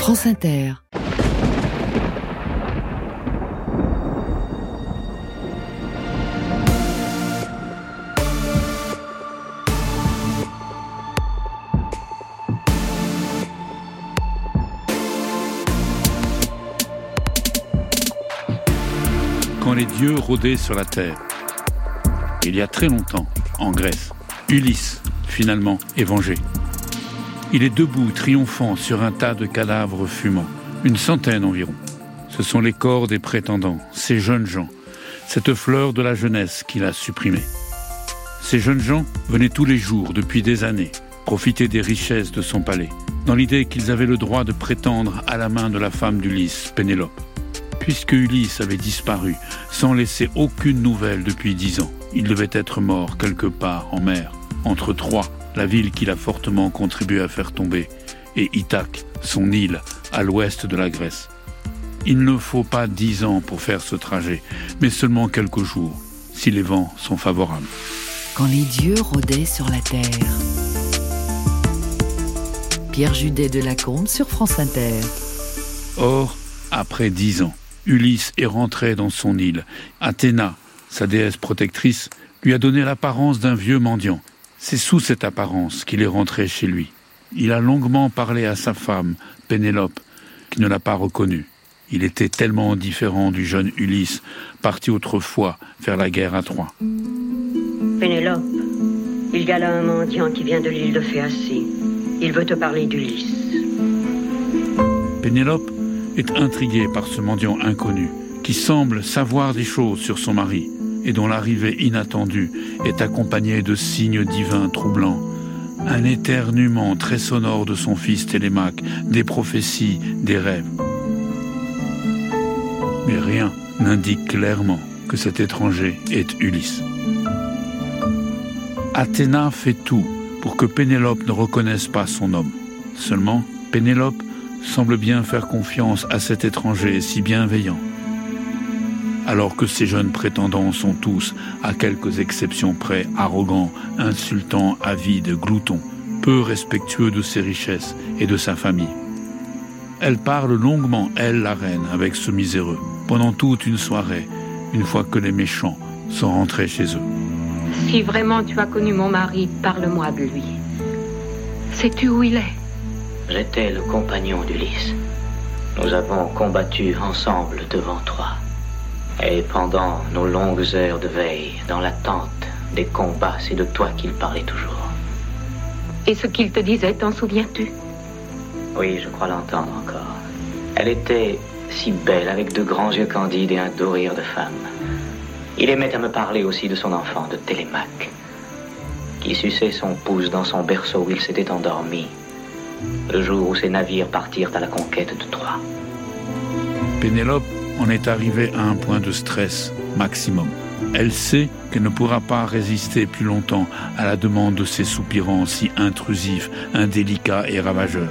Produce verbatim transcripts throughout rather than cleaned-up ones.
France Inter. Quand les dieux rôdaient sur la terre, il y a très longtemps, en Grèce, Ulysse, finalement, est vengé. Il est debout, triomphant, sur un tas de cadavres fumants, une centaine environ. Ce sont les corps des prétendants, ces jeunes gens, cette fleur de la jeunesse qu'il a supprimée. Ces jeunes gens venaient tous les jours, depuis des années, profiter des richesses de son palais, dans l'idée qu'ils avaient le droit de prétendre à la main de la femme d'Ulysse, Pénélope. Puisque Ulysse avait disparu, sans laisser aucune nouvelle depuis dix ans, il devait être mort quelque part en mer, entre Troie, la ville qu'il a fortement contribué à faire tomber, et Ithaque, son île, à l'ouest de la Grèce. Il ne faut pas dix ans pour faire ce trajet, mais seulement quelques jours, si les vents sont favorables. Quand les dieux rôdaient sur la terre. Pierre Judet de Lacombe sur France Inter. Or, après dix ans, Ulysse est rentré dans son île. Athéna, sa déesse protectrice, lui a donné l'apparence d'un vieux mendiant. C'est sous cette apparence qu'il est rentré chez lui. Il a longuement parlé à sa femme, Pénélope, qui ne l'a pas reconnu. Il était tellement différent du jeune Ulysse, parti autrefois faire la guerre à Troie. Pénélope, il y a là un mendiant qui vient de l'île de Phéacie. Il veut te parler d'Ulysse. Pénélope est intriguée par ce mendiant inconnu, qui semble savoir des choses sur son mari, et dont l'arrivée inattendue est accompagnée de signes divins troublants. Un éternuement très sonore de son fils Télémaque, des prophéties, des rêves. Mais rien n'indique clairement que cet étranger est Ulysse. Athéna fait tout pour que Pénélope ne reconnaisse pas son homme. Seulement, Pénélope semble bien faire confiance à cet étranger si bienveillant. Alors que ces jeunes prétendants sont tous, à quelques exceptions près, arrogants, insultants, avides, gloutons, peu respectueux de ses richesses et de sa famille. Elle parle longuement, elle, la reine, avec ce miséreux, pendant toute une soirée, une fois que les méchants sont rentrés chez eux. Si vraiment tu as connu mon mari, parle-moi de lui. Sais-tu où il est ? J'étais le compagnon d'Ulysse. Nous avons combattu ensemble devant Troie. Et pendant nos longues heures de veille, dans l'attente des combats, c'est de toi qu'il parlait toujours. Et ce qu'il te disait, t'en souviens-tu ? Oui, je crois l'entendre encore. Elle était si belle, avec de grands yeux candides et un doux rire de femme. Il aimait à me parler aussi de son enfant, de Télémaque, qui suçait son pouce dans son berceau où il s'était endormi, le jour où ses navires partirent à la conquête de Troie. Pénélope en est arrivée à un point de stress maximum. Elle sait qu'elle ne pourra pas résister plus longtemps à la demande de ces soupirants si intrusifs, indélicats et ravageurs.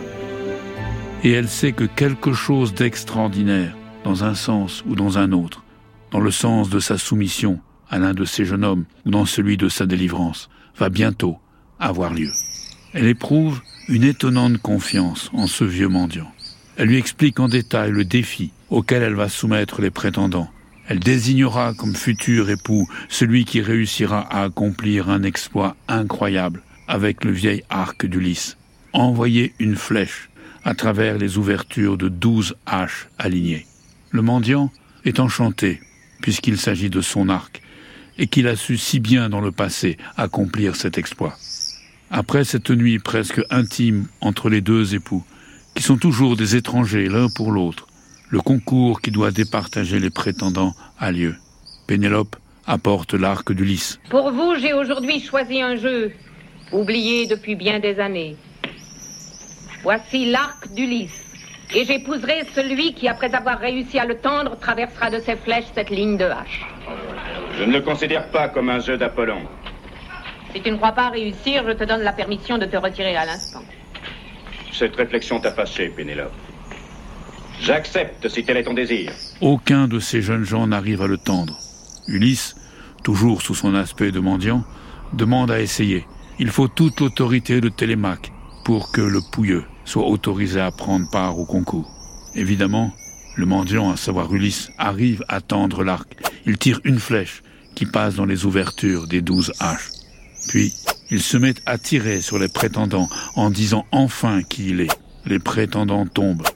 Et elle sait que quelque chose d'extraordinaire, dans un sens ou dans un autre, dans le sens de sa soumission à l'un de ces jeunes hommes ou dans celui de sa délivrance, va bientôt avoir lieu. Elle éprouve une étonnante confiance en ce vieux mendiant. Elle lui explique en détail le défi auquel elle va soumettre les prétendants. Elle désignera comme futur époux celui qui réussira à accomplir un exploit incroyable avec le vieil arc d'Ulysse. Envoyer une flèche à travers les ouvertures de douze haches alignées. Le mendiant est enchanté puisqu'il s'agit de son arc et qu'il a su si bien dans le passé accomplir cet exploit. Après cette nuit presque intime entre les deux époux, qui sont toujours des étrangers l'un pour l'autre, le concours qui doit départager les prétendants a lieu. Pénélope apporte l'arc d'Ulysse. Pour vous, j'ai aujourd'hui choisi un jeu, oublié depuis bien des années. Voici l'arc d'Ulysse, et j'épouserai celui qui, après avoir réussi à le tendre, traversera de ses flèches cette ligne de hache. Je ne le considère pas comme un jeu d'Apollon. Si tu ne crois pas réussir, je te donne la permission de te retirer à l'instant. Cette réflexion t'a fâché, Pénélope. J'accepte si tel est ton désir. Aucun de ces jeunes gens n'arrive à le tendre. Ulysse, toujours sous son aspect de mendiant, demande à essayer. Il faut toute l'autorité de Télémaque, pour que le pouilleux soit autorisé à prendre part au concours. Évidemment, le mendiant, à savoir Ulysse, arrive à tendre l'arc. Il tire une flèche qui passe dans les ouvertures des douze haches. Puis, il se met à tirer sur les prétendants en disant enfin qui il est. Les prétendants tombent.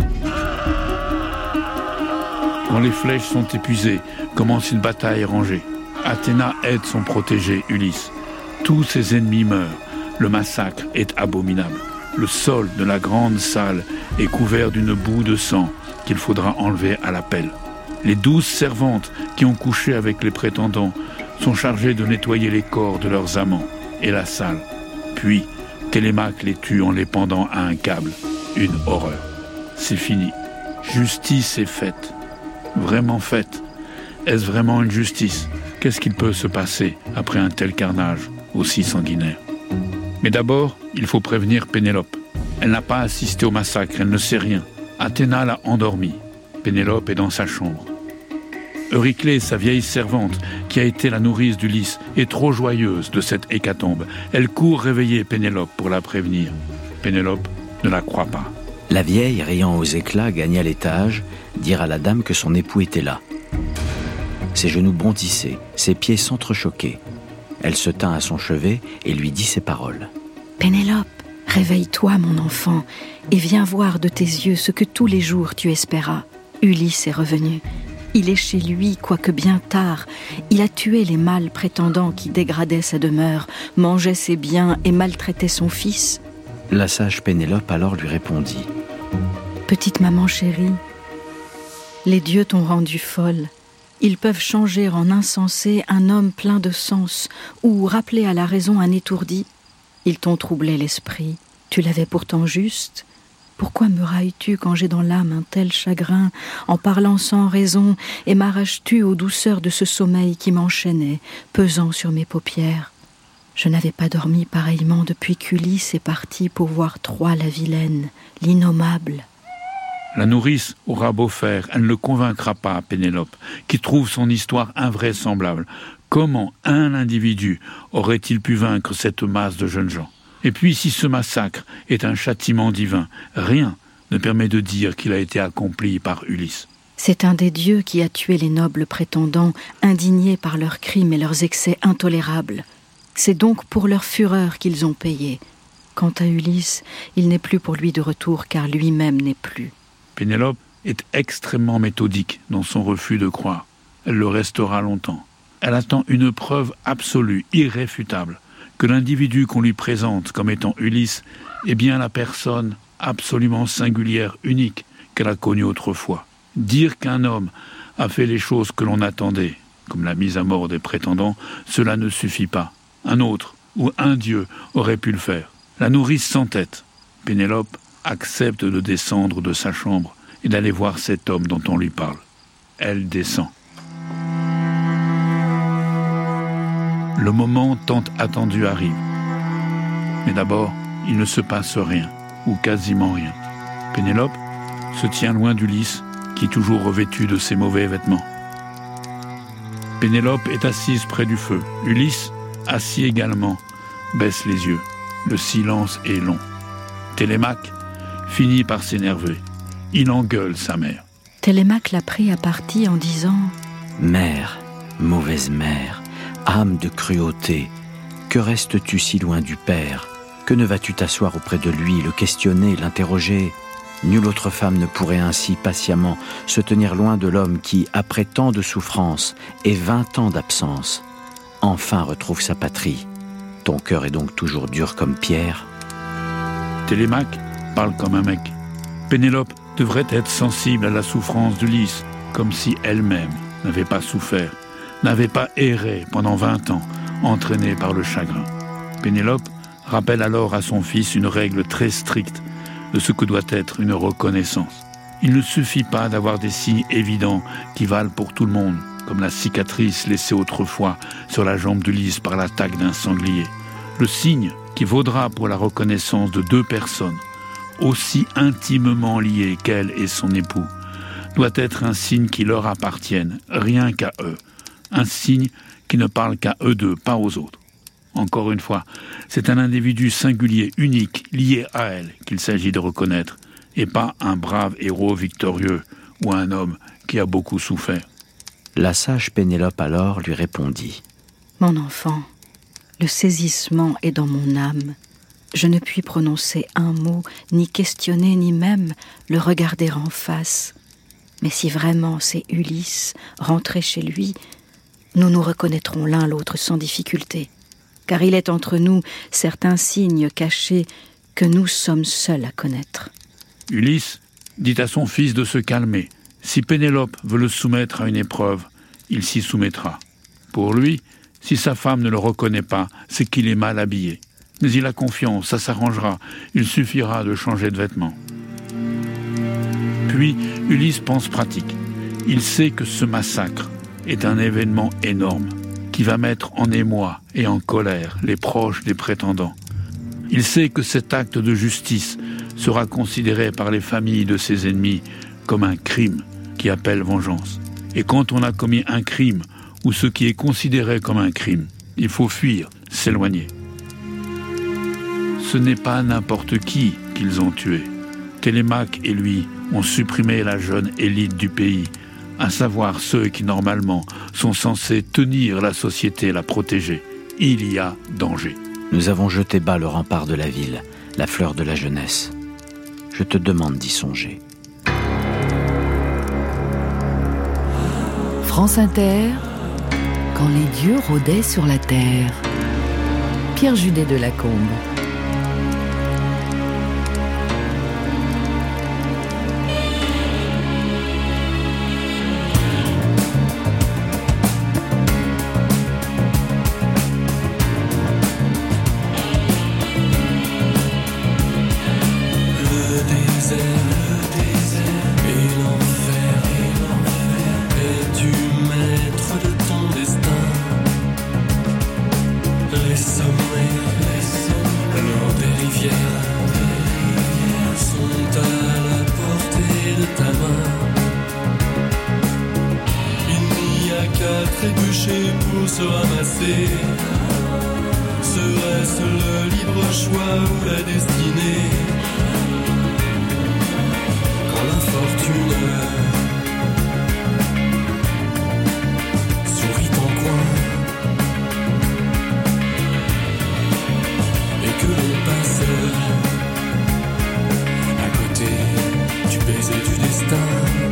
Quand les flèches sont épuisées, commence une bataille rangée. Athéna aide son protégé Ulysse. Tous ses ennemis meurent. Le massacre est abominable. Le sol de la grande salle est couvert d'une boue de sang qu'il faudra enlever à la pelle. Les douze servantes qui ont couché avec les prétendants sont chargées de nettoyer les corps de leurs amants et la salle. Puis, Télémaque les tue en les pendant à un câble. Une horreur. C'est fini. Justice est faite. Vraiment faite. Est-ce vraiment une justice ? Qu'est-ce qu'il peut se passer après un tel carnage aussi sanguinaire ? Mais d'abord, il faut prévenir Pénélope. Elle n'a pas assisté au massacre, elle ne sait rien. Athéna l'a endormie. Pénélope est dans sa chambre. Euryclée, sa vieille servante, qui a été la nourrice d'Ulysse, est trop joyeuse de cette hécatombe. Elle court réveiller Pénélope pour la prévenir. Pénélope ne la croit pas. La vieille, riant aux éclats, gagna l'étage, dire à la dame que son époux était là. Ses genoux bondissaient, ses pieds s'entrechoquaient. Elle se tint à son chevet et lui dit ces paroles. « Pénélope, réveille-toi, mon enfant, et viens voir de tes yeux ce que tous les jours tu espéras. Ulysse est revenu. Il est chez lui, quoique bien tard. Il a tué les mâles prétendants qui dégradaient sa demeure, mangeaient ses biens et maltraitaient son fils. » La sage Pénélope alors lui répondit. « Petite maman chérie, les dieux t'ont rendue folle. Ils peuvent changer en insensé un homme plein de sens ou rappeler à la raison un étourdi. Ils t'ont troublé l'esprit. Tu l'avais pourtant juste. Pourquoi me railles-tu quand j'ai dans l'âme un tel chagrin, en parlant sans raison, et m'arraches-tu aux douceurs de ce sommeil qui m'enchaînait, pesant sur mes paupières ? Je n'avais pas dormi pareillement depuis qu'Ulysse est parti pour voir Troie la vilaine, l'innommable. » La nourrice aura beau faire, elle ne le convaincra pas, Pénélope, qui trouve son histoire invraisemblable. Comment un individu aurait-il pu vaincre cette masse de jeunes gens ? Et puis, si ce massacre est un châtiment divin, rien ne permet de dire qu'il a été accompli par Ulysse. C'est un des dieux qui a tué les nobles prétendants, indignés par leurs crimes et leurs excès intolérables. C'est donc pour leur fureur qu'ils ont payé. Quant à Ulysse, il n'est plus pour lui de retour, car lui-même n'est plus. Pénélope est extrêmement méthodique dans son refus de croire. Elle le restera longtemps. Elle attend une preuve absolue, irréfutable, que l'individu qu'on lui présente comme étant Ulysse est bien la personne absolument singulière, unique, qu'elle a connue autrefois. Dire qu'un homme a fait les choses que l'on attendait, comme la mise à mort des prétendants, cela ne suffit pas. Un autre, ou un dieu, aurait pu le faire. La nourrice s'entête. Pénélope accepte de descendre de sa chambre et d'aller voir cet homme dont on lui parle. Elle descend. Le moment tant attendu arrive. Mais d'abord, il ne se passe rien, ou quasiment rien. Pénélope se tient loin d'Ulysse, qui est toujours revêtu de ses mauvais vêtements. Pénélope est assise près du feu. Ulysse, assis également, baisse les yeux. Le silence est long. Télémaque finit par s'énerver. Il engueule sa mère. Télémaque l'a pris à partie en disant « Mère, mauvaise mère, âme de cruauté, que restes-tu si loin du Père ? Que ne vas-tu t'asseoir auprès de lui, le questionner, l'interroger ? Nulle autre femme ne pourrait ainsi patiemment se tenir loin de l'homme qui, après tant de souffrances et vingt ans d'absence, enfin retrouve sa patrie. Ton cœur est donc toujours dur comme pierre. » Télémaque parle comme un mec. Pénélope devrait être sensible à la souffrance d'Ulysse, comme si elle-même n'avait pas souffert, n'avait pas erré pendant vingt ans, entraînée par le chagrin. Pénélope rappelle alors à son fils une règle très stricte de ce que doit être une reconnaissance. Il ne suffit pas d'avoir des signes évidents qui valent pour tout le monde, comme la cicatrice laissée autrefois sur la jambe d'Ulysse par l'attaque d'un sanglier. Le signe qui vaudra pour la reconnaissance de deux personnes, aussi intimement liées qu'elle et son époux, doit être un signe qui leur appartienne, rien qu'à eux. Un signe qui ne parle qu'à eux deux, pas aux autres. Encore une fois, c'est un individu singulier, unique, lié à elle qu'il s'agit de reconnaître, et pas un brave héros victorieux ou un homme qui a beaucoup souffert. La sage Pénélope alors lui répondit. Mon enfant, le saisissement est dans mon âme. Je ne puis prononcer un mot, ni questionner, ni même le regarder en face. Mais si vraiment c'est Ulysse, rentré chez lui, nous nous reconnaîtrons l'un l'autre sans difficulté, car il est entre nous certains signes cachés que nous sommes seuls à connaître. Ulysse dit à son fils de se calmer. Si Pénélope veut le soumettre à une épreuve, il s'y soumettra. Pour lui, si sa femme ne le reconnaît pas, c'est qu'il est mal habillé. Mais il a confiance, ça s'arrangera, il suffira de changer de vêtements. Puis, Ulysse pense pratique. Il sait que ce massacre est un événement énorme qui va mettre en émoi et en colère les proches des prétendants. Il sait que cet acte de justice sera considéré par les familles de ses ennemis comme un crime qui appelle vengeance. Et quand on a commis un crime, ou ce qui est considéré comme un crime, il faut fuir, s'éloigner. Ce n'est pas n'importe qui qu'ils ont tué. Télémaque et lui ont supprimé la jeune élite du pays, à savoir ceux qui normalement sont censés tenir la société, la protéger. Il y a danger. Nous avons jeté bas le rempart de la ville, la fleur de la jeunesse. Je te demande d'y songer. France Inter, quand les dieux rôdaient sur la terre. Pierre Judet de Lacombe. Trébucher pour se ramasser. Serait-ce le libre choix ou la destinée? Quand l'infortune sourit en coin et que l'on passe à côté du baiser du destin.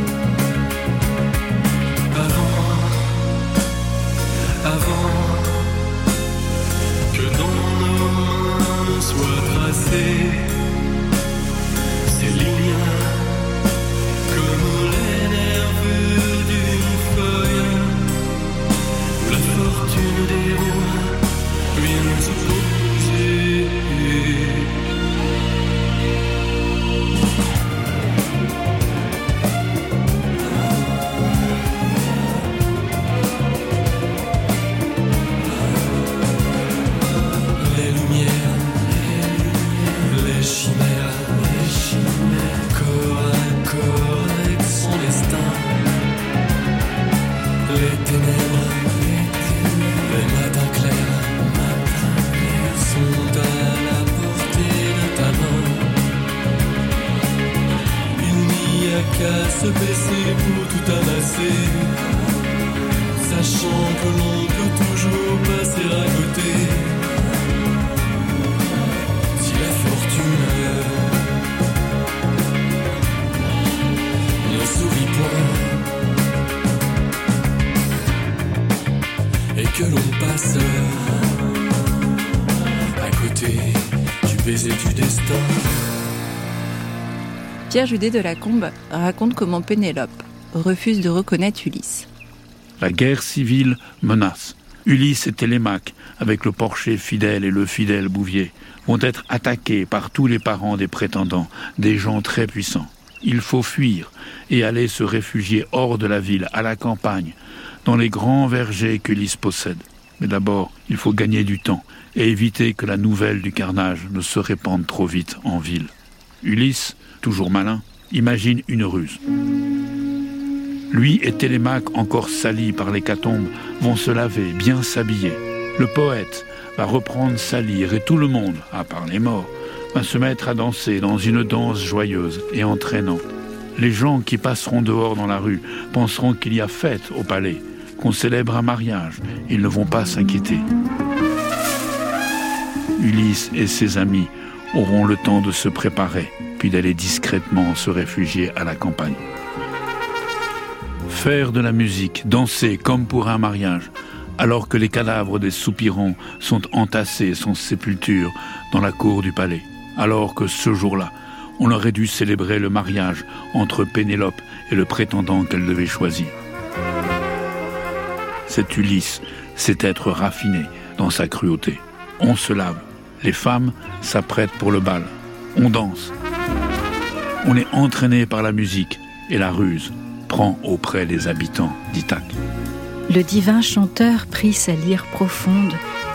Avant que dans nos mains soient tracées ces lignes comme les nervures d'une feuille, la fortune des rois vient nous opposer. Qu'à se baisser pour tout amasser, sachant que l'on peut toujours passer à côté. Si la fortune ne sourit point et que l'on passe à côté du baiser du destin. Pierre Judet de Lacombe raconte comment Pénélope refuse de reconnaître Ulysse. La guerre civile menace. Ulysse et Télémaque, avec le porcher fidèle et le fidèle Bouvier, vont être attaqués par tous les parents des prétendants, des gens très puissants. Il faut fuir et aller se réfugier hors de la ville, à la campagne, dans les grands vergers qu'Ulysse possède. Mais d'abord, il faut gagner du temps et éviter que la nouvelle du carnage ne se répande trop vite en ville. Ulysse, toujours malin, imagine une ruse. Lui et Télémaque, encore salis par l'hécatombe, vont se laver, bien s'habiller. Le poète va reprendre sa lyre et tout le monde, à part les morts, va se mettre à danser dans une danse joyeuse et entraînante. Les gens qui passeront dehors dans la rue penseront qu'il y a fête au palais, qu'on célèbre un mariage. Ils ne vont pas s'inquiéter. Ulysse et ses amis auront le temps de se préparer, puis d'aller discrètement se réfugier à la campagne. Faire de la musique, danser comme pour un mariage, alors que les cadavres des soupirants sont entassés sans sépulture dans la cour du palais, alors que ce jour-là, on aurait dû célébrer le mariage entre Pénélope et le prétendant qu'elle devait choisir. Cet Ulysse, c'est être raffiné dans sa cruauté. On se lave, les femmes s'apprêtent pour le bal, on danse. On est entraîné par la musique et la ruse prend auprès des habitants d'Ithaque. Le divin chanteur prit sa lyre profonde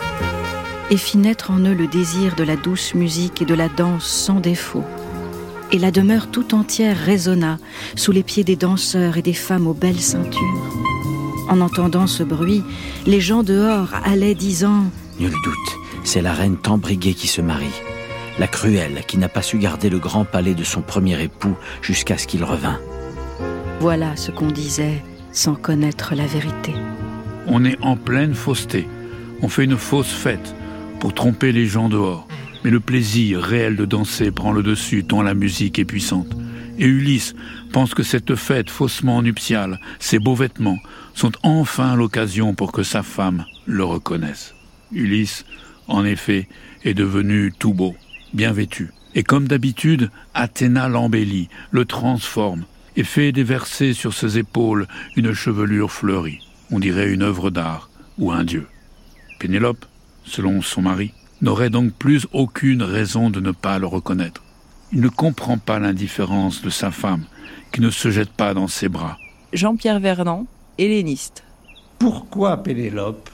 et fit naître en eux le désir de la douce musique et de la danse sans défaut. Et la demeure tout entière résonna sous les pieds des danseurs et des femmes aux belles ceintures. En entendant ce bruit, les gens dehors allaient disant « Nul doute, c'est la reine Tambrigué qui se marie, la cruelle qui n'a pas su garder le grand palais de son premier époux jusqu'à ce qu'il revint. » Voilà ce qu'on disait sans connaître la vérité. On est en pleine fausseté. On fait une fausse fête pour tromper les gens dehors. Mais le plaisir réel de danser prend le dessus tant la musique est puissante. Et Ulysse pense que cette fête faussement nuptiale, ces beaux vêtements, sont enfin l'occasion pour que sa femme le reconnaisse. Ulysse, en effet, est devenu tout beau, bien vêtu. Et comme d'habitude, Athéna l'embellit, le transforme, et fait déverser sur ses épaules une chevelure fleurie. On dirait une œuvre d'art ou un dieu. Pénélope, selon son mari, n'aurait donc plus aucune raison de ne pas le reconnaître. Il ne comprend pas l'indifférence de sa femme, qui ne se jette pas dans ses bras. Jean-Pierre Vernant, helléniste. Pourquoi Pénélope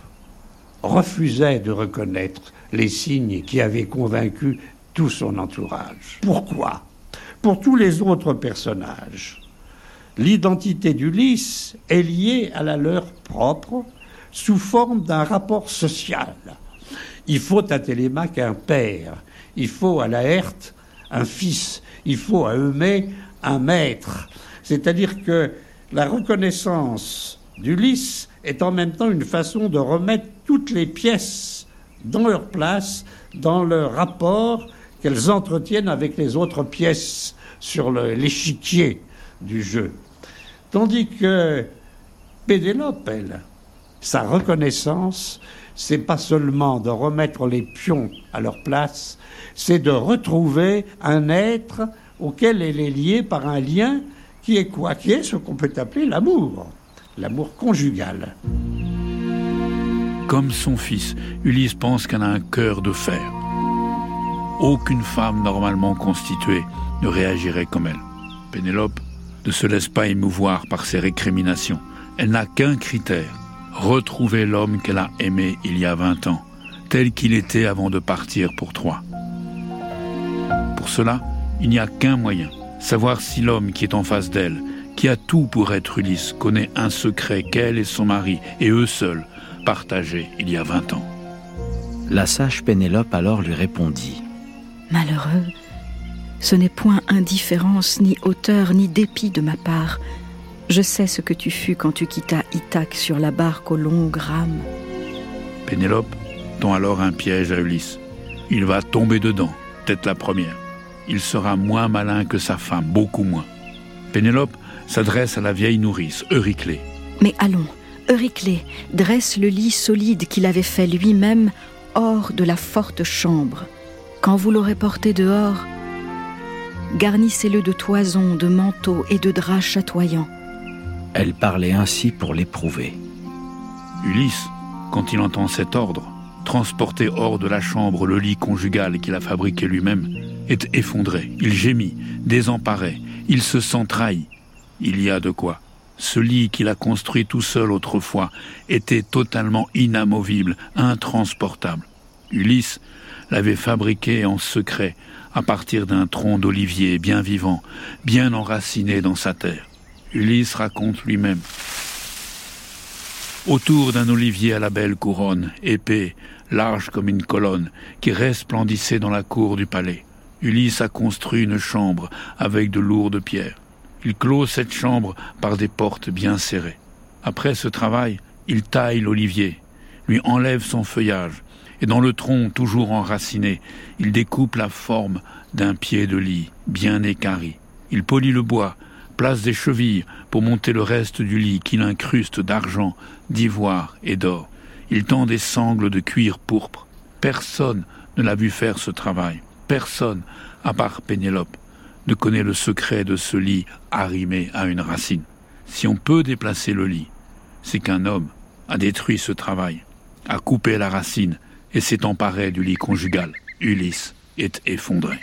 refusait de reconnaître les signes qui avaient convaincu tout son entourage? Pourquoi? Pour tous les autres personnages, l'identité d'Ulysse est liée à la leur propre sous forme d'un rapport social. Il faut à Télémaque un père, il faut à Laërte un fils, il faut à Eumée un maître. C'est-à-dire que la reconnaissance d'Ulysse est en même temps une façon de remettre toutes les pièces dans leur place, dans leur rapport qu'elles entretiennent avec les autres pièces sur le, l'échiquier du jeu. Tandis que Pénélope, elle, sa reconnaissance, c'est pas seulement de remettre les pions à leur place, c'est de retrouver un être auquel elle est liée par un lien qui est quoi? Qui est ce qu'on peut appeler l'amour, l'amour conjugal. Comme son fils, Ulysse pense qu'elle a un cœur de fer. Aucune femme normalement constituée ne réagirait comme elle. Pénélope ne se laisse pas émouvoir par ses récriminations. Elle n'a qu'un critère: retrouver l'homme qu'elle a aimé il y a vingt ans, tel qu'il était avant de partir pour Troie. Pour cela, il n'y a qu'un moyen: savoir si l'homme qui est en face d'elle, qui a tout pour être Ulysse, connaît un secret qu'elle et son mari, et eux seuls, partagé il y a vingt ans. La sage Pénélope alors lui répondit: Malheureux, ce n'est point indifférence, ni hauteur, ni dépit de ma part. Je sais ce que tu fus quand tu quittas Ithaque sur la barque aux longues rames. Pénélope tend alors un piège à Ulysse. Il va tomber dedans, tête la première. Il sera moins malin que sa femme, beaucoup moins. Pénélope s'adresse à la vieille nourrice, Euryclée. Mais allons, Euryclée, dresse le lit solide qu'il avait fait lui-même hors de la forte chambre. Quand vous l'aurez porté dehors, garnissez-le de toisons, de manteaux et de draps chatoyants. Elle parlait ainsi pour l'éprouver. Ulysse, quand il entend cet ordre, transporter hors de la chambre le lit conjugal qu'il a fabriqué lui-même, est effondré. Il gémit, désemparé, il se sent trahi. Il y a de quoi. Ce lit qu'il a construit tout seul autrefois était totalement inamovible, intransportable. Ulysse l'avait fabriqué en secret à partir d'un tronc d'olivier bien vivant, bien enraciné dans sa terre. Ulysse raconte lui-même. Autour d'un olivier à la belle couronne, épais, large comme une colonne, qui resplendissait dans la cour du palais. Ulysse a construit une chambre avec de lourdes pierres. Il clôt cette chambre par des portes bien serrées. Après ce travail, il taille l'olivier, lui enlève son feuillage, et dans le tronc toujours enraciné, il découpe la forme d'un pied de lit bien équarri. Il polit le bois, place des chevilles pour monter le reste du lit qu'il incruste d'argent, d'ivoire et d'or. Il tend des sangles de cuir pourpre. Personne ne l'a vu faire ce travail. Personne, à part Pénélope, ne connaît le secret de ce lit arrimé à une racine. Si on peut déplacer le lit, c'est qu'un homme a détruit ce travail, a coupé la racine et s'est emparé du lit conjugal. Ulysse est effondré.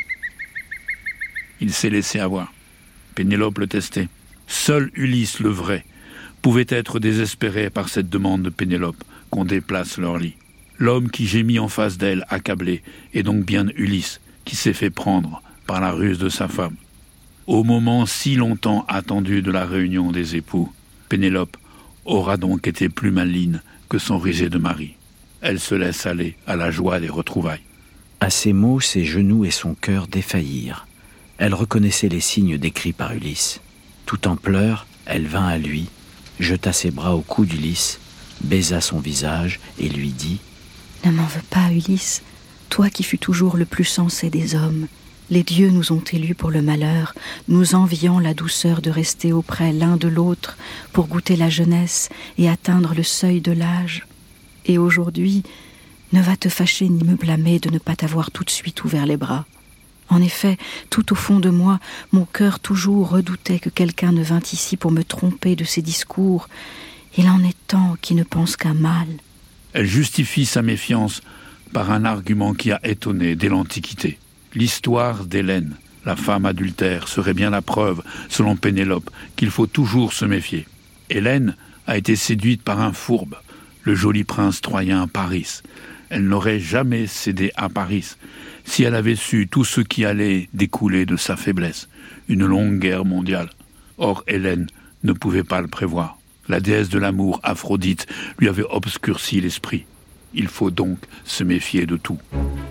Il s'est laissé avoir. Pénélope le testait. Seul Ulysse, le vrai, pouvait être désespéré par cette demande de Pénélope qu'on déplace leur lit. L'homme qui gémit en face d'elle, accablé, est donc bien Ulysse, qui s'est fait prendre par la ruse de sa femme. Au moment si longtemps attendu de la réunion des époux, Pénélope aura donc été plus maligne que son risé de mari. Elle se laisse aller à la joie des retrouvailles. À ces mots, ses genoux et son cœur défaillirent. Elle reconnaissait les signes décrits par Ulysse. Tout en pleurs, elle vint à lui, jeta ses bras au cou d'Ulysse, baisa son visage et lui dit « Ne m'en veux pas, Ulysse, toi qui fus toujours le plus sensé des hommes. Les dieux nous ont élus pour le malheur, nous enviant la douceur de rester auprès l'un de l'autre pour goûter la jeunesse et atteindre le seuil de l'âge. Et aujourd'hui, ne va te fâcher ni me blâmer de ne pas t'avoir tout de suite ouvert les bras. En effet, tout au fond de moi, mon cœur toujours redoutait que quelqu'un ne vînt ici pour me tromper de ses discours. Il en est tant qui ne pensent qu'à mal. » Elle justifie sa méfiance par un argument qui a étonné dès l'Antiquité. L'histoire d'Hélène, la femme adultère, serait bien la preuve, selon Pénélope, qu'il faut toujours se méfier. Hélène a été séduite par un fourbe, le joli prince troyen Paris. Elle n'aurait jamais cédé à Paris si elle avait su tout ce qui allait découler de sa faiblesse, une longue guerre mondiale. Or, Hélène ne pouvait pas le prévoir. La déesse de l'amour, Aphrodite, lui avait obscurci l'esprit. Il faut donc se méfier de tout.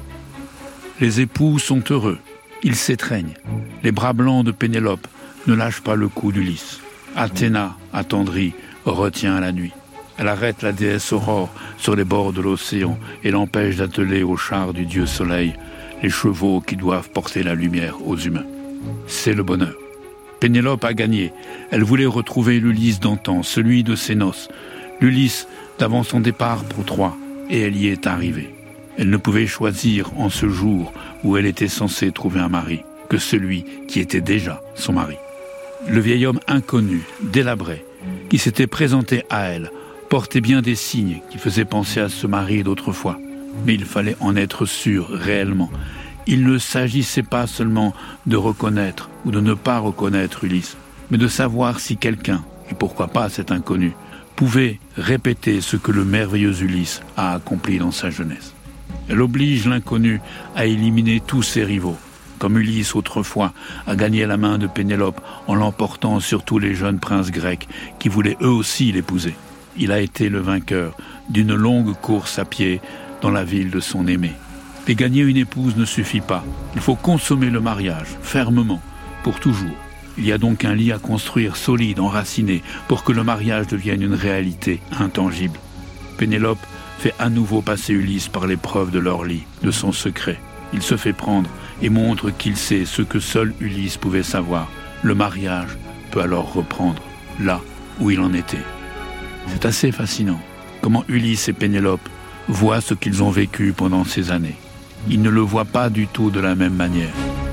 Les époux sont heureux, ils s'étreignent. Les bras blancs de Pénélope ne lâchent pas le cou d'Ulysse. Athéna, attendrie, retient la nuit. Elle arrête la déesse Aurore sur les bords de l'océan et l'empêche d'atteler au char du dieu Soleil les chevaux qui doivent porter la lumière aux humains. C'est le bonheur. Pénélope a gagné. Elle voulait retrouver l'Ulysse d'antan, celui de ses noces, l'Ulysse d'avant son départ pour Troie, et elle y est arrivée. Elle ne pouvait choisir en ce jour où elle était censée trouver un mari que celui qui était déjà son mari. Le vieil homme inconnu, délabré, qui s'était présenté à elle, portait bien des signes qui faisaient penser à ce mari d'autrefois. Mais il fallait en être sûr réellement. Il ne s'agissait pas seulement de reconnaître ou de ne pas reconnaître Ulysse, mais de savoir si quelqu'un, et pourquoi pas cet inconnu, pouvait répéter ce que le merveilleux Ulysse a accompli dans sa jeunesse. Elle oblige l'inconnu à éliminer tous ses rivaux, comme Ulysse autrefois a gagné la main de Pénélope en l'emportant sur tous les jeunes princes grecs qui voulaient eux aussi l'épouser. Il a été le vainqueur d'une longue course à pied dans la ville de son aimé. Mais gagner une épouse ne suffit pas. Il faut consommer le mariage, fermement, pour toujours. Il y a donc un lit à construire solide, enraciné, pour que le mariage devienne une réalité intangible. Pénélope fait à nouveau passer Ulysse par l'épreuve de leur lit, de son secret. Il se fait prendre et montre qu'il sait ce que seul Ulysse pouvait savoir. Le mariage peut alors reprendre là où il en était. C'est assez fascinant, comment Ulysse et Pénélope voient ce qu'ils ont vécu pendant ces années. Ils ne le voient pas du tout de la même manière.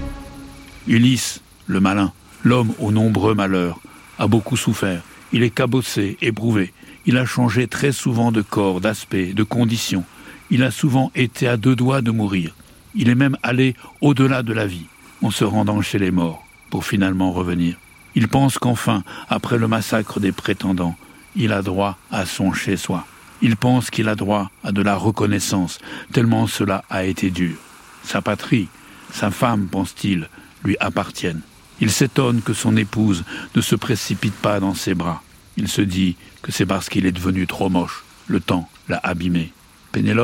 Ulysse, le malin, l'homme aux nombreux malheurs, a beaucoup souffert. Il est cabossé, éprouvé. Il a changé très souvent de corps, d'aspect, de conditions. Il a souvent été à deux doigts de mourir. Il est même allé au-delà de la vie, en se rendant chez les morts, pour finalement revenir. Il pense qu'enfin, après le massacre des prétendants, il a droit à son chez-soi. Il pense qu'il a droit à de la reconnaissance, tellement cela a été dur. Sa patrie, sa femme, pense-t-il, lui appartiennent. Il s'étonne que son épouse ne se précipite pas dans ses bras. Il se dit que c'est parce qu'il est devenu trop moche. Le temps l'a abîmé. Pénélope,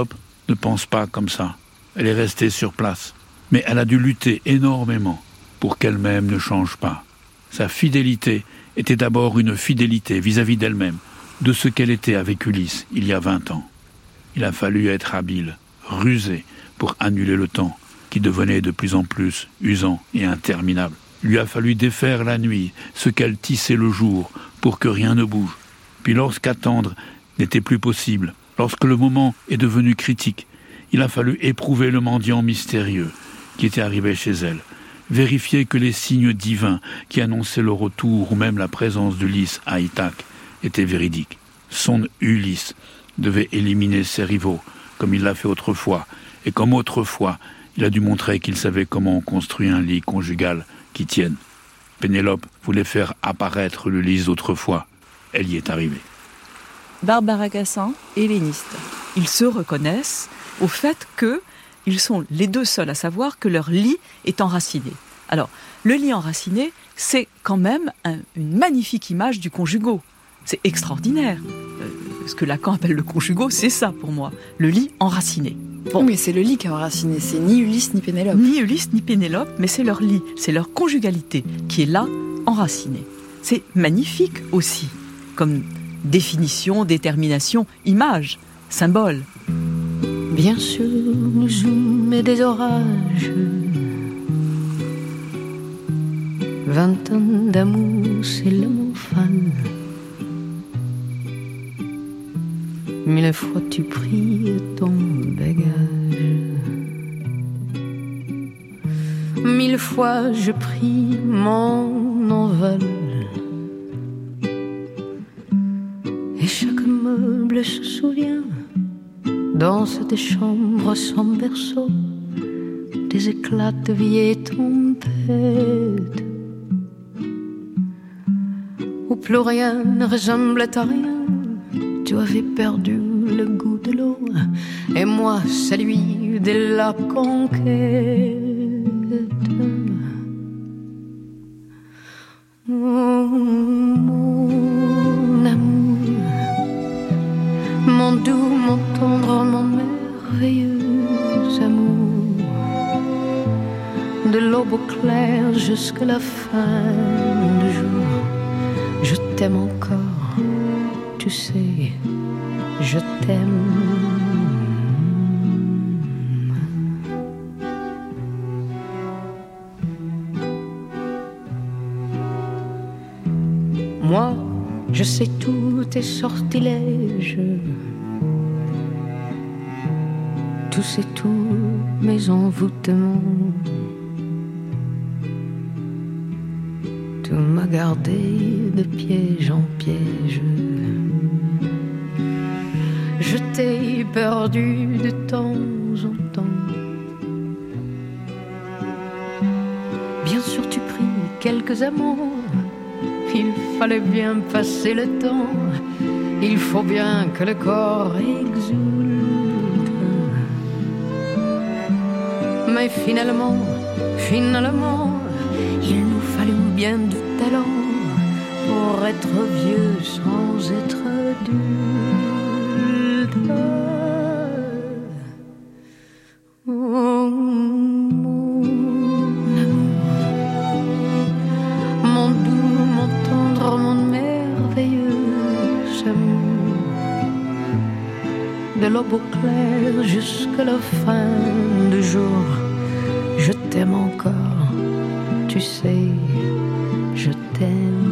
ne pense pas comme ça. Elle est restée sur place. Mais elle a dû lutter énormément pour qu'elle-même ne change pas. Sa fidélité était d'abord une fidélité vis-à-vis d'elle-même, de ce qu'elle était avec Ulysse il y a vingt ans. Il a fallu être habile, rusé, pour annuler le temps, qui devenait de plus en plus usant et interminable. Il lui a fallu défaire la nuit, ce qu'elle tissait le jour, pour que rien ne bouge. Puis lorsqu'attendre n'était plus possible, lorsque le moment est devenu critique, il a fallu éprouver le mendiant mystérieux qui était arrivé chez elle, vérifier que les signes divins qui annonçaient le retour ou même la présence d'Ulysse à Ithaque étaient véridiques. Son Ulysse devait éliminer ses rivaux, comme il l'a fait autrefois, et comme autrefois, il a dû montrer qu'il savait comment on construit un lit conjugal qui tienne. Pénélope voulait faire apparaître l'Ulysse d'autrefois. Elle y est arrivée. Barbara Cassin, helléniste. Ils se reconnaissent au fait qu'ils sont les deux seuls à savoir que leur lit est enraciné. Alors, le lit enraciné, c'est quand même un, une magnifique image du conjugot. C'est extraordinaire. Euh, ce que Lacan appelle le conjugot, c'est ça pour moi, le lit enraciné. Bon. Mais c'est le lit qui est enraciné, c'est ni Ulysse ni Pénélope. Ni Ulysse ni Pénélope, mais c'est leur lit, c'est leur conjugalité qui est là, enracinée. C'est magnifique aussi, comme définition, détermination, image, symbole. Bien sûr, nous sommes des orages. Vingt ans d'amour, c'est l'amour fan. Mille fois tu pries ton bagage. Mille fois je prie mon envol. Et chaque meuble se souvient, dans cette chambre sans berceau, des éclats de vieilles tempêtes, où plus rien ne ressemblait à rien. Tu avais perdu le goût de l'eau, et moi celui de la conquête. Oh, mon amour, mon doux, mon tendre, mon merveilleux amour, de l'aube au clair jusqu'à la fin du jour, je t'aime encore, tu sais, je t'aime. Moi, je sais tous tes sortilèges, tous et tous mes envoûtements. Tu m'as gardé de piège en piège. Je t'ai perdu de temps en temps. Bien sûr tu pries quelques amants. Il fallait bien passer le temps. Il faut bien que le corps exulte. Mais finalement, finalement, il nous fallut bien du talent pour être vieux sans être adulte. Oh, mon amour, mon doux, mon tendre, mon merveilleux amour, de l'aube au clair jusqu'à la fin du jour, je t'aime encore, tu sais, je t'aime.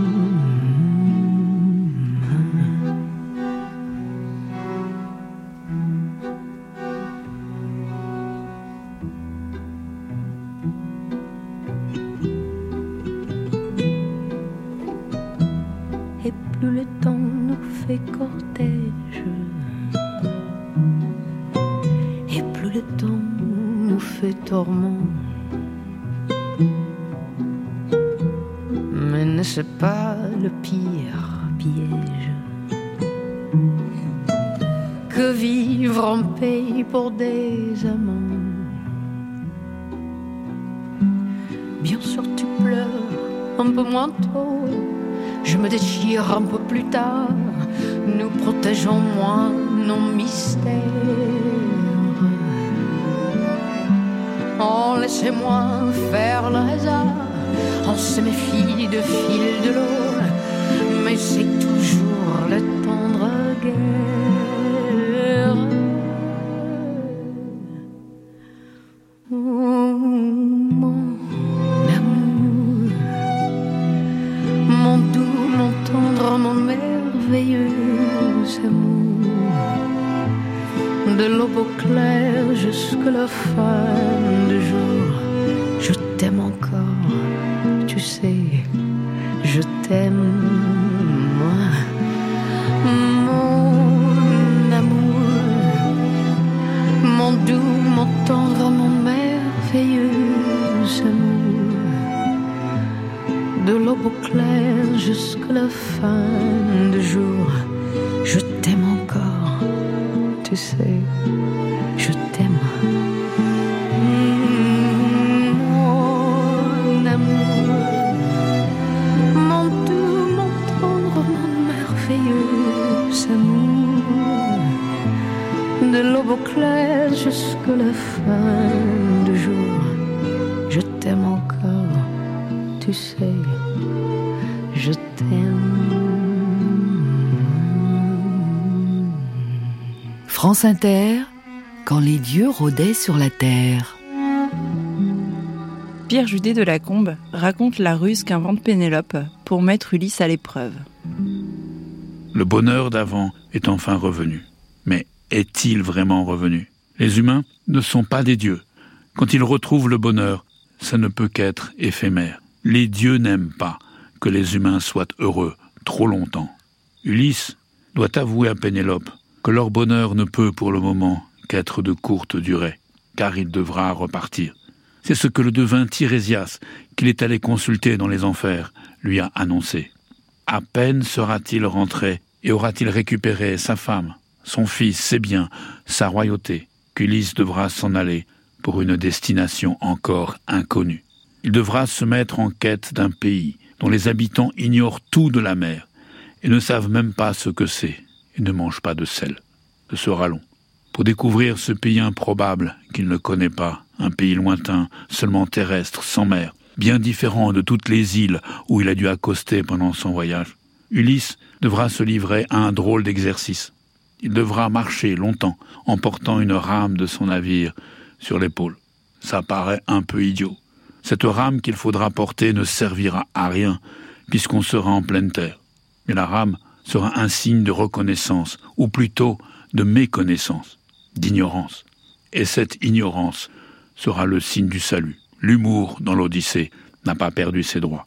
Et plus le temps nous fait cortège, et plus le temps nous fait tourment. Mais n'est-ce pas le pire piège que vivre en paix pour des amants? Bien sûr tu pleures un peu moins tôt, je me déchire un peu plus tard, nous protégeons moins nos mystères. Oh, laissez-moi faire le hasard. On se méfie de fil de l'eau, mais c'est toujours le tendre guerre. Oh, mon amour, mon doux, mon tendre, mon merveilleux amour, de l'aube au clair jusqu'à la fin du jour, je t'aime encore, tu sais, je t'aime, moi, mon amour, mon doux, mon tendre, mon merveilleux amour, de l'aube au clair jusqu'à la fin du jour, je t'aime encore, tu sais, je t'aime. Mon amour, mon doux, mon tendre, mon merveilleux amour, de l'aube au clair jusqu'à la fin du jour, je t'aime encore, tu sais, je t'aime. France Inter, quand les dieux rôdaient sur la terre. Pierre Judet de Lacombe raconte la ruse qu'invente Pénélope pour mettre Ulysse à l'épreuve. Le bonheur d'avant est enfin revenu. Mais est-il vraiment revenu ? Les humains ne sont pas des dieux. Quand ils retrouvent le bonheur, ça ne peut qu'être éphémère. Les dieux n'aiment pas que les humains soient heureux trop longtemps. Ulysse doit avouer à Pénélope que leur bonheur ne peut pour le moment qu'être de courte durée, car il devra repartir. C'est ce que le devin Tirésias, qu'il est allé consulter dans les enfers, lui a annoncé. À peine sera-t-il rentré et aura-t-il récupéré sa femme, son fils, ses biens, sa royauté, qu'Ulysse devra s'en aller pour une destination encore inconnue. Il devra se mettre en quête d'un pays dont les habitants ignorent tout de la mer et ne savent même pas ce que c'est. Il ne mange pas de sel. Ce sera long. Pour découvrir ce pays improbable qu'il ne connaît pas, un pays lointain, seulement terrestre, sans mer, bien différent de toutes les îles où il a dû accoster pendant son voyage, Ulysse devra se livrer à un drôle d'exercice. Il devra marcher longtemps en portant une rame de son navire sur l'épaule. Ça paraît un peu idiot. Cette rame qu'il faudra porter ne servira à rien puisqu'on sera en pleine terre. Mais la rame sera un signe de reconnaissance, ou plutôt de méconnaissance, d'ignorance. Et cette ignorance sera le signe du salut. L'humour dans l'Odyssée n'a pas perdu ses droits.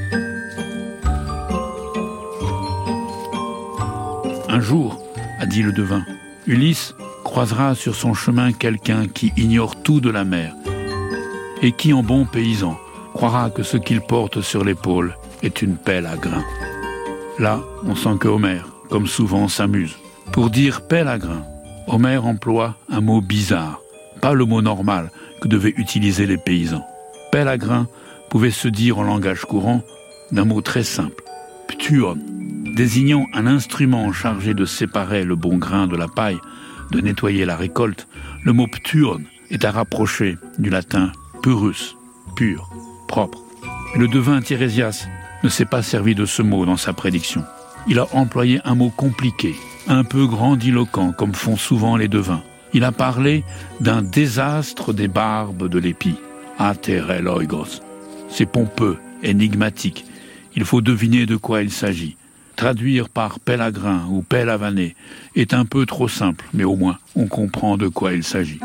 Un jour, a dit le devin, Ulysse croisera sur son chemin quelqu'un qui ignore tout de la mer et qui, en bon paysan, croira que ce qu'il porte sur l'épaule est une pelle à grains. Là, on sent que Homère, comme souvent, s'amuse. Pour dire pelle à grains, Homère emploie un mot bizarre, pas le mot normal que devaient utiliser les paysans. Pelle à grains pouvait se dire en langage courant d'un mot très simple, ptuon, désignant un instrument chargé de séparer le bon grain de la paille, de nettoyer la récolte. Le mot ptuon est à rapprocher du latin purus, pur, propre. Le devin Tirésias ne s'est pas servi de ce mot dans sa prédiction. Il a employé un mot compliqué, un peu grandiloquent, comme font souvent les devins. Il a parlé d'un désastre des barbes de l'épi, atereloigos. C'est pompeux, énigmatique. Il faut deviner de quoi il s'agit. Traduire par pelle à grain ou pelle à vanner est un peu trop simple, mais au moins on comprend de quoi il s'agit.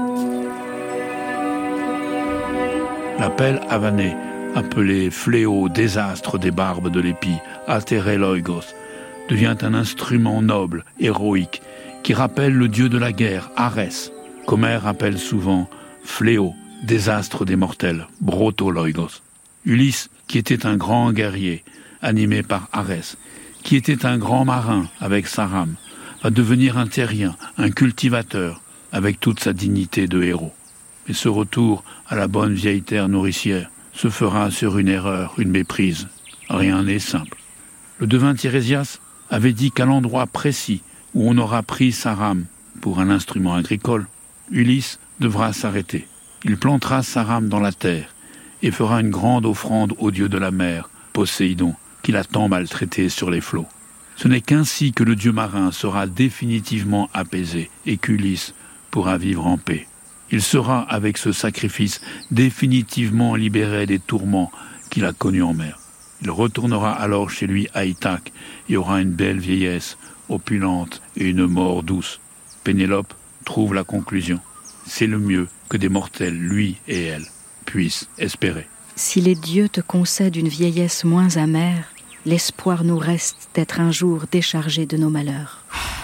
La pelle à vanner, appelée fléau désastre des barbes de l'épi, atereloigos, devient un instrument noble, héroïque, qui rappelle le dieu de la guerre, Arès, qu'Homère appelle souvent fléau, désastre des mortels, brotoloigos. Ulysse, qui était un grand guerrier, animé par Arès, qui était un grand marin avec sa rame, va devenir un terrien, un cultivateur, avec toute sa dignité de héros. Et ce retour à la bonne vieille terre nourricière se fera sur une erreur, une méprise. Rien n'est simple. Le devin Tirésias avait dit qu'à l'endroit précis où on aura pris sa rame pour un instrument agricole, Ulysse devra s'arrêter. Il plantera sa rame dans la terre et fera une grande offrande au dieu de la mer, Poséidon, qu'il a tant maltraité sur les flots. Ce n'est qu'ainsi que le dieu marin sera définitivement apaisé et qu'Ulysse pourra vivre en paix. Il sera, avec ce sacrifice, définitivement libéré des tourments qu'il a connus en mer. Il retournera alors chez lui à Ithaque et aura une belle vieillesse, opulente et une mort douce. Pénélope trouve la conclusion. C'est le mieux que des mortels, lui et elle, puissent espérer. Si les dieux te concèdent une vieillesse moins amère, l'espoir nous reste d'être un jour déchargés de nos malheurs.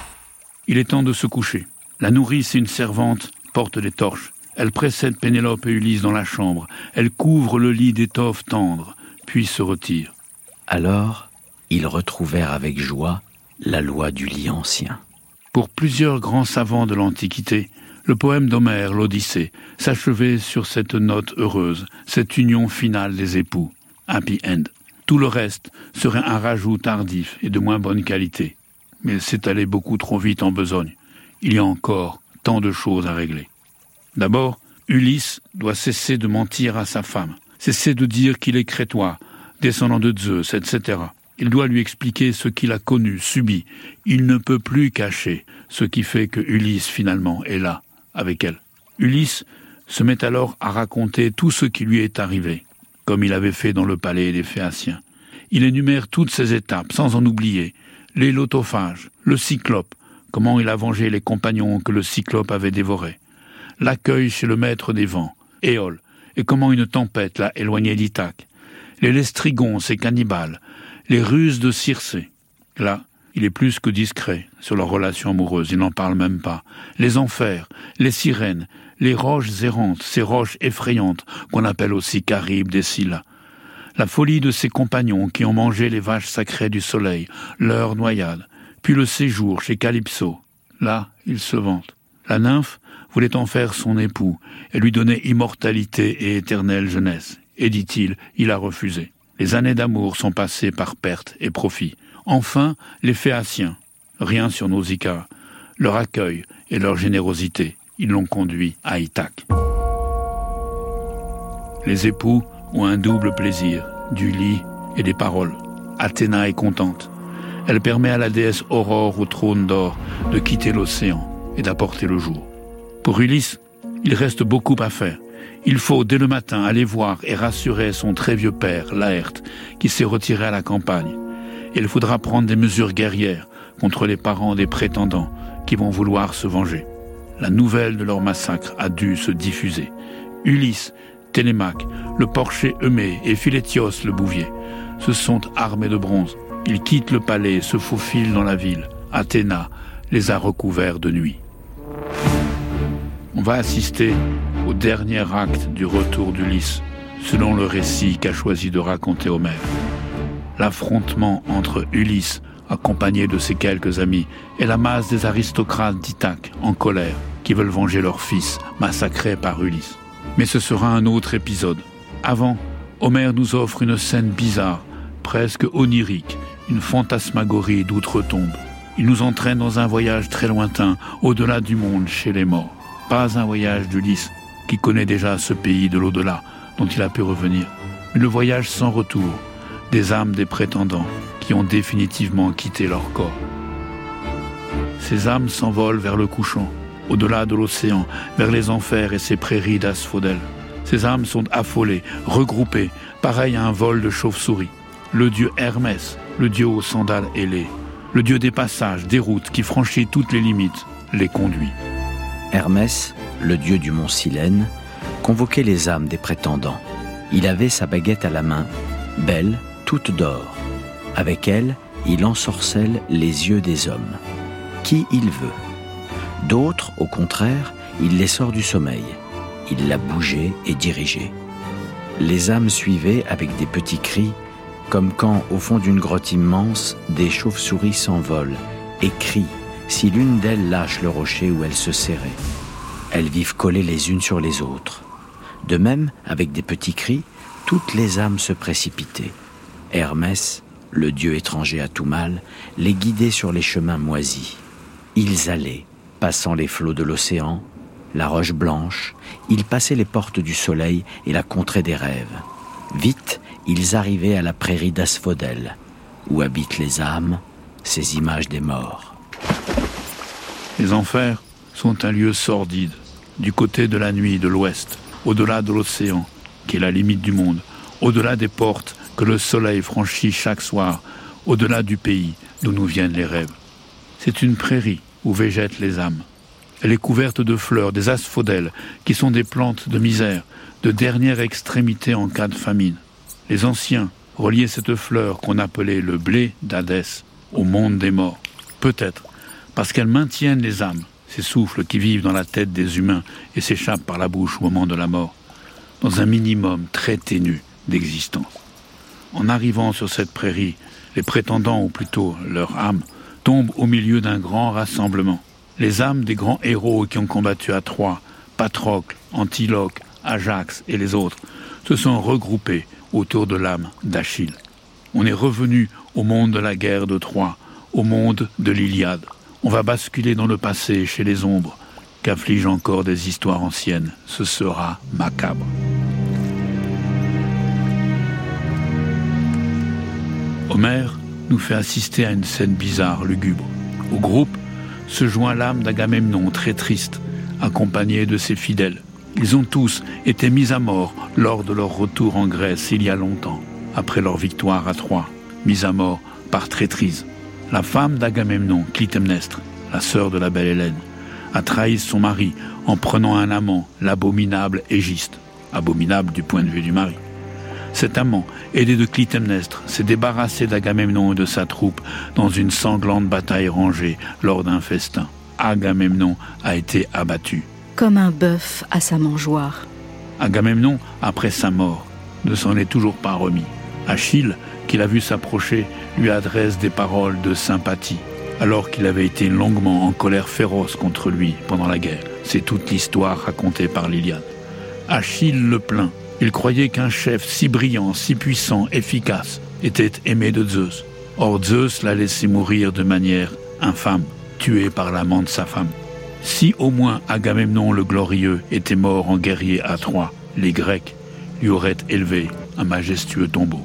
Il est temps de se coucher. La nourrice et une servante portent des torches. Elle précède Pénélope et Ulysse dans la chambre. Elle couvre le lit d'étoffes tendres, puis se retire. Alors, ils retrouvèrent avec joie la loi du lit ancien. Pour plusieurs grands savants de l'Antiquité, le poème d'Homère, l'Odyssée, s'achevait sur cette note heureuse, cette union finale des époux, happy end. Tout le reste serait un rajout tardif et de moins bonne qualité. Mais c'est allé beaucoup trop vite en besogne. Il y a encore tant de choses à régler. D'abord, Ulysse doit cesser de mentir à sa femme, cesser de dire qu'il est crétois, descendant de Zeus, et cetera. Il doit lui expliquer ce qu'il a connu, subi. Il ne peut plus cacher ce qui fait que Ulysse, finalement, est là, avec elle. Ulysse se met alors à raconter tout ce qui lui est arrivé, comme il avait fait dans le palais des Phéaciens. Il énumère toutes ces étapes, sans en oublier, les lotophages, le cyclope, comment il a vengé les compagnons que le cyclope avait dévorés, l'accueil chez le maître des vents, Éole, et comment une tempête l'a éloigné d'Ithaque, les lestrigons, ces cannibales, les ruses de Circé. Là, il est plus que discret sur leur relation amoureuse, il n'en parle même pas. Les enfers, les sirènes, les roches errantes, ces roches effrayantes qu'on appelle aussi Charybde et Scylla. La folie de ses compagnons qui ont mangé les vaches sacrées du soleil, leur noyade, puis le séjour chez Calypso. Là, il se vante. La nymphe voulait en faire son époux et lui donner immortalité et éternelle jeunesse. Et dit-il, il a refusé. Les années d'amour sont passées par perte et profit. Enfin, les Phéaciens, rien sur Nausicaa, leur accueil et leur générosité, ils l'ont conduit à Ithaque. Les époux ont un double plaisir, du lit et des paroles. Athéna est contente. Elle permet à la déesse Aurore au trône d'or de quitter l'océan et d'apporter le jour. Pour Ulysse, il reste beaucoup à faire. Il faut, dès le matin, aller voir et rassurer son très vieux père, Laërte, qui s'est retiré à la campagne. Et il faudra prendre des mesures guerrières contre les parents des prétendants qui vont vouloir se venger. La nouvelle de leur massacre a dû se diffuser. Ulysse, Télémaque, le porcher Eumée et Philétios le bouvier se sont armés de bronze. Ils quittent le palais et se faufilent dans la ville. Athéna les a recouverts de nuit. On va assister au dernier acte du retour d'Ulysse, selon le récit qu'a choisi de raconter Homère. L'affrontement entre Ulysse, accompagné de ses quelques amis, et la masse des aristocrates d'Ithaque, en colère, qui veulent venger leur fils, massacré par Ulysse. Mais ce sera un autre épisode. Avant, Homère nous offre une scène bizarre, presque onirique, une fantasmagorie d'outre-tombe. Il nous entraîne dans un voyage très lointain, au-delà du monde, chez les morts. Pas un voyage d'Ulysse, qui connaît déjà ce pays de l'au-delà, dont il a pu revenir, mais le voyage sans retour, des âmes des prétendants, qui ont définitivement quitté leur corps. Ces âmes s'envolent vers le couchant, au-delà de l'océan, vers les enfers et ses prairies d'asphodèles. Ces âmes sont affolées, regroupées, pareil à un vol de chauves-souris. Le dieu Hermès, le dieu aux sandales ailées, le dieu des passages, des routes, qui franchit toutes les limites, les conduit. Hermès, le dieu du mont Silène, convoquait les âmes des prétendants. Il avait sa baguette à la main, belle, toute d'or. Avec elle, il ensorcelle les yeux des hommes. Qui il veut. D'autres, au contraire, il les sort du sommeil. Il l'a bougé et dirigé. Les âmes suivaient avec des petits cris, comme quand, au fond d'une grotte immense, des chauves-souris s'envolent et crient, si l'une d'elles lâche le rocher où elles se serraient. Elles vivent collées les unes sur les autres. De même, avec des petits cris, toutes les âmes se précipitaient. Hermès, le dieu étranger à tout mal, les guidait sur les chemins moisis. Ils allaient, passant les flots de l'océan, la roche blanche, ils passaient les portes du soleil et la contrée des rêves. Vite, ils arrivaient à la prairie d'Asphodèle, où habitent les âmes, ces images des morts. Les enfers sont un lieu sordide, du côté de la nuit de l'ouest, au-delà de l'océan, qui est la limite du monde, au-delà des portes que le soleil franchit chaque soir, au-delà du pays d'où nous viennent les rêves. C'est une prairie où végètent les âmes. Elle est couverte de fleurs, des asphodèles, qui sont des plantes de misère, de dernière extrémité en cas de famine. Les anciens reliaient cette fleur qu'on appelait le blé d'Hadès au monde des morts. Peut-être parce qu'elles maintiennent les âmes, ces souffles qui vivent dans la tête des humains et s'échappent par la bouche au moment de la mort, dans un minimum très ténu d'existence. En arrivant sur cette prairie, les prétendants, ou plutôt leur âme, tombent au milieu d'un grand rassemblement. Les âmes des grands héros qui ont combattu à Troie, Patrocle, Antiloque, Ajax et les autres, se sont regroupés autour de l'âme d'Achille. On est revenu au monde de la guerre de Troie, au monde de l'Iliade. On va basculer dans le passé, chez les ombres, qu'affligent encore des histoires anciennes. Ce sera macabre. Homère nous fait assister à une scène bizarre, lugubre. Au groupe se joint l'âme d'Agamemnon, très triste, accompagné de ses fidèles. Ils ont tous été mis à mort lors de leur retour en Grèce il y a longtemps, après leur victoire à Troie, mis à mort par traîtrise. La femme d'Agamemnon, Clytemnestre, la sœur de la belle Hélène, a trahi son mari en prenant un amant, l'abominable Égiste, abominable du point de vue du mari. Cet amant, aidé de Clytemnestre, s'est débarrassé d'Agamemnon et de sa troupe dans une sanglante bataille rangée lors d'un festin. Agamemnon a été abattu. Comme un bœuf à sa mangeoire. Agamemnon, après sa mort, ne s'en est toujours pas remis. Achille, qui l'a vu s'approcher, lui adresse des paroles de sympathie, alors qu'il avait été longuement en colère féroce contre lui pendant la guerre. C'est toute l'histoire racontée par l'Iliade. Achille le plaint. Il croyait qu'un chef si brillant, si puissant, efficace, était aimé de Zeus. Or Zeus l'a laissé mourir de manière infâme, tué par l'amant de sa femme. Si au moins Agamemnon le glorieux était mort en guerrier à Troie, les Grecs lui auraient élevé un majestueux tombeau.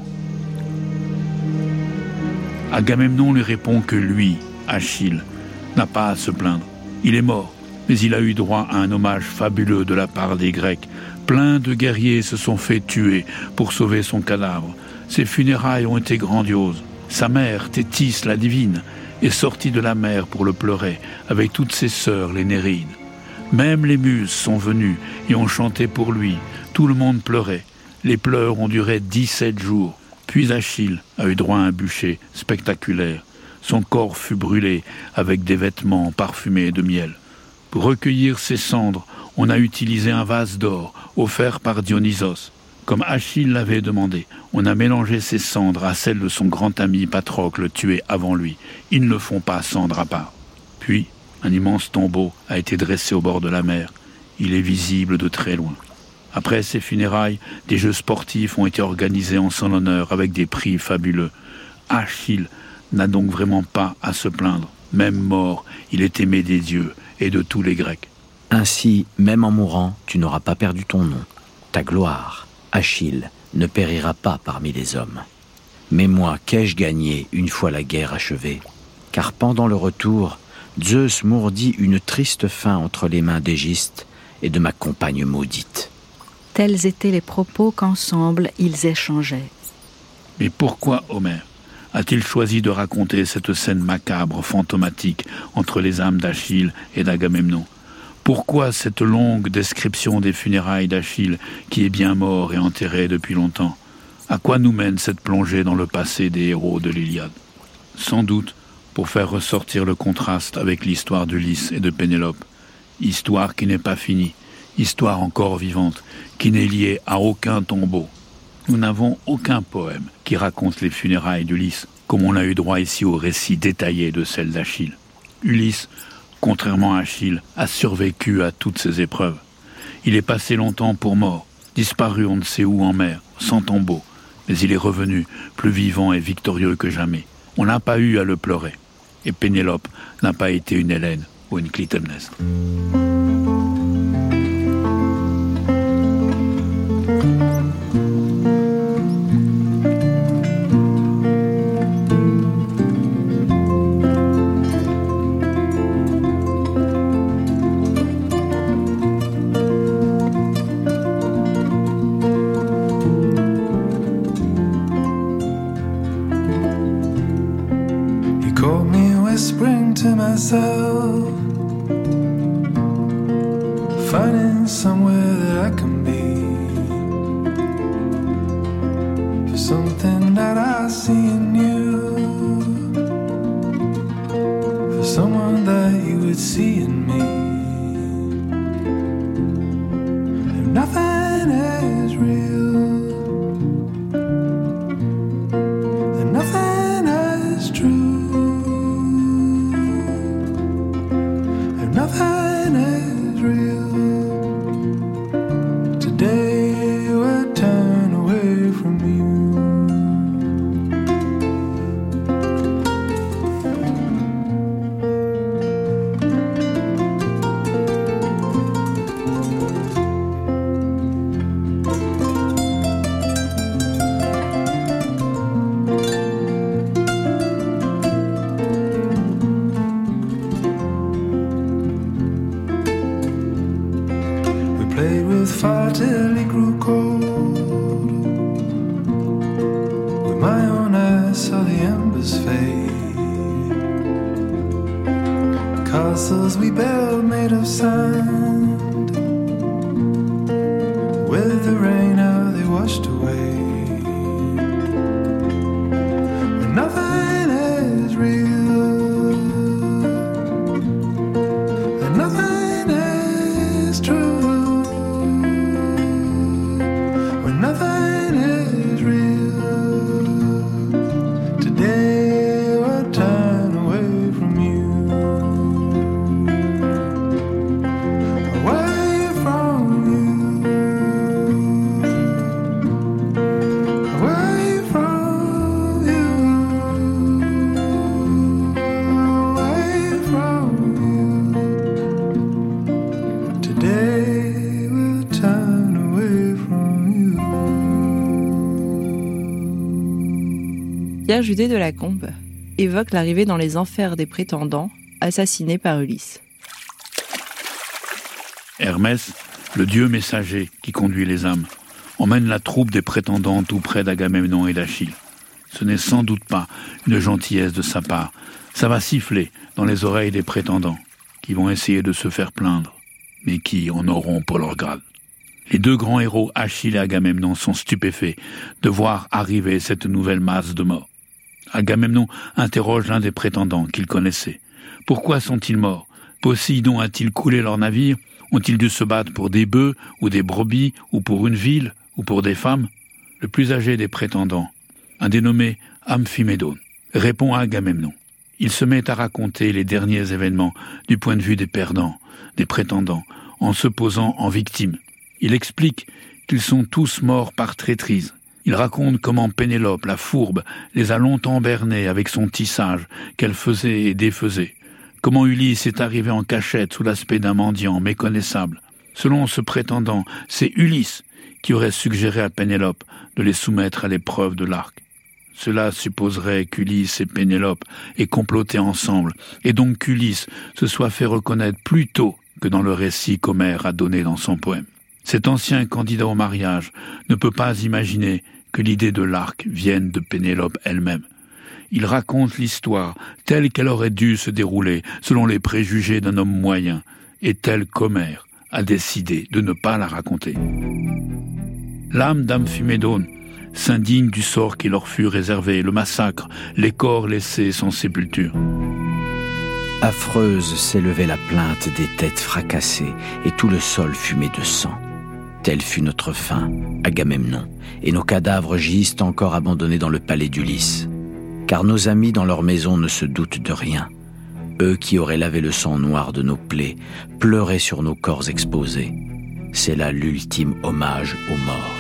Agamemnon lui répond que lui, Achille, n'a pas à se plaindre. Il est mort, mais il a eu droit à un hommage fabuleux de la part des Grecs. Plein de guerriers se sont fait tuer pour sauver son cadavre. Ses funérailles ont été grandioses. Sa mère, Thétis, la divine, est sortie de la mer pour le pleurer, avec toutes ses sœurs, les Néreides. Même les muses sont venues et ont chanté pour lui. Tout le monde pleurait. Les pleurs ont duré dix-sept jours. Puis Achille a eu droit à un bûcher spectaculaire. Son corps fut brûlé avec des vêtements parfumés de miel. Pour recueillir ses cendres, on a utilisé un vase d'or offert par Dionysos. Comme Achille l'avait demandé, on a mélangé ses cendres à celles de son grand ami Patrocle tué avant lui. Ils ne font pas cendre à part. Puis, un immense tombeau a été dressé au bord de la mer. Il est visible de très loin. Après ses funérailles, des jeux sportifs ont été organisés en son honneur avec des prix fabuleux. Achille n'a donc vraiment pas à se plaindre. Même mort, il est aimé des dieux et de tous les Grecs. Ainsi, même en mourant, tu n'auras pas perdu ton nom. Ta gloire, Achille, ne périra pas parmi les hommes. Mais moi, qu'ai-je gagné une fois la guerre achevée? Car pendant le retour, Zeus m'ourdit une triste fin entre les mains d'Égiste et de ma compagne maudite. Tels étaient les propos qu'ensemble ils échangeaient. Mais pourquoi Homère a-t-il choisi de raconter cette scène macabre, fantomatique, entre les âmes d'Achille et d'Agamemnon? Pourquoi cette longue description des funérailles d'Achille, qui est bien mort et enterré depuis longtemps? À quoi nous mène cette plongée dans le passé des héros de l'Iliade? Sans doute pour faire ressortir le contraste avec l'histoire d'Ulysse et de Pénélope. Histoire qui n'est pas finie, histoire encore vivante, qui n'est liée à aucun tombeau. Nous n'avons aucun poème qui raconte les funérailles d'Ulysse, comme on a eu droit ici au récit détaillé de celle d'Achille. Ulysse, contrairement à Achille, a survécu à toutes ces épreuves. Il est passé longtemps pour mort, disparu on ne sait où en mer, sans tombeau, mais il est revenu, plus vivant et victorieux que jamais. On n'a pas eu à le pleurer, et Pénélope n'a pas été une Hélène ou une Clytemnestre. Caught me whispering to myself, finding somewhere that I can be, for something that I see in you, for someone that you would see in me. If nothing is real, then nothing is true. If nothing is real, today we'll turn away from you. Played with fire till it grew cold. With my own eyes saw the embers fade. Castles we built made of sand, with the rain how they washed away. But nothing is real, and nothing is true. Nothing is real, today we'll turn away from you. Away from you, away from you, away from you, today we'll turn away from you. Pierre Judet de Lacombe évoque l'arrivée dans les enfers des prétendants assassinés par Ulysse. Hermès, le dieu messager qui conduit les âmes, emmène la troupe des prétendants tout près d'Agamemnon et d'Achille. Ce n'est sans doute pas une gentillesse de sa part. Ça va siffler dans les oreilles des prétendants, qui vont essayer de se faire plaindre, mais qui en auront pour leur grade. Les deux grands héros, Achille et Agamemnon, sont stupéfaits de voir arriver cette nouvelle masse de morts. Agamemnon interroge l'un des prétendants qu'il connaissait. Pourquoi sont-ils morts? Poséidon a-t-il coulé leur navire? Ont-ils dû se battre pour des bœufs, ou des brebis, ou pour une ville, ou pour des femmes? Le plus âgé des prétendants, un dénommé Amphimédon, répond à Agamemnon. Il se met à raconter les derniers événements du point de vue des perdants, des prétendants, en se posant en victime. Il explique qu'ils sont tous morts par traîtrise. Il raconte comment Pénélope, la fourbe, les a longtemps bernés avec son tissage qu'elle faisait et défaisait. Comment Ulysse est arrivé en cachette sous l'aspect d'un mendiant méconnaissable. Selon ce prétendant, c'est Ulysse qui aurait suggéré à Pénélope de les soumettre à l'épreuve de l'arc. Cela supposerait qu'Ulysse et Pénélope aient comploté ensemble, et donc qu'Ulysse se soit fait reconnaître plus tôt que dans le récit qu'Homère a donné dans son poème. Cet ancien candidat au mariage ne peut pas imaginer que l'idée de l'arc vienne de Pénélope elle-même. Il raconte l'histoire telle qu'elle aurait dû se dérouler selon les préjugés d'un homme moyen, et telle qu'Homère a décidé de ne pas la raconter. L'âme d'Amphimédon s'indigne du sort qui leur fut réservé, le massacre, les corps laissés sans sépulture. Affreuse s'élevait la plainte des têtes fracassées, et tout le sol fumait de sang. Telle fut notre fin, Agamemnon, et nos cadavres gisent encore abandonnés dans le palais d'Ulysse. Car nos amis dans leur maison ne se doutent de rien. Eux qui auraient lavé le sang noir de nos plaies, pleuraient sur nos corps exposés. C'est là l'ultime hommage aux morts.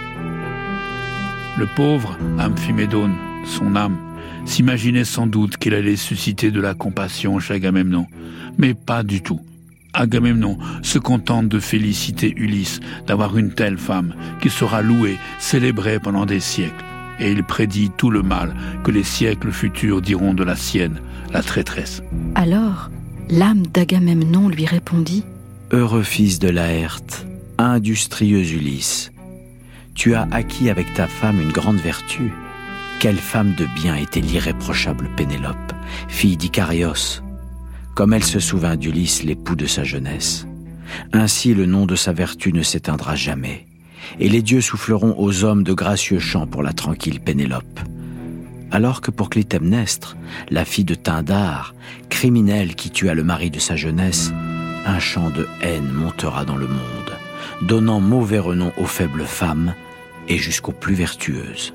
Le pauvre Amphimédon, son âme, s'imaginait sans doute qu'il allait susciter de la compassion chez Agamemnon, mais pas du tout. Agamemnon se contente de féliciter Ulysse d'avoir une telle femme qui sera louée, célébrée pendant des siècles, et il prédit tout le mal que les siècles futurs diront de la sienne, la traîtresse. Alors, l'âme d'Agamemnon lui répondit : Heureux fils de Laërte, industrieux Ulysse, tu as acquis avec ta femme une grande vertu. Quelle femme de bien était l'irréprochable Pénélope, fille d'Icarios, comme elle se souvint d'Ulysse, l'époux de sa jeunesse. Ainsi le nom de sa vertu ne s'éteindra jamais, et les dieux souffleront aux hommes de gracieux chants pour la tranquille Pénélope. Alors que pour Clytemnestre, la fille de Tyndare, criminelle qui tua le mari de sa jeunesse, un chant de haine montera dans le monde, donnant mauvais renom aux faibles femmes et jusqu'aux plus vertueuses.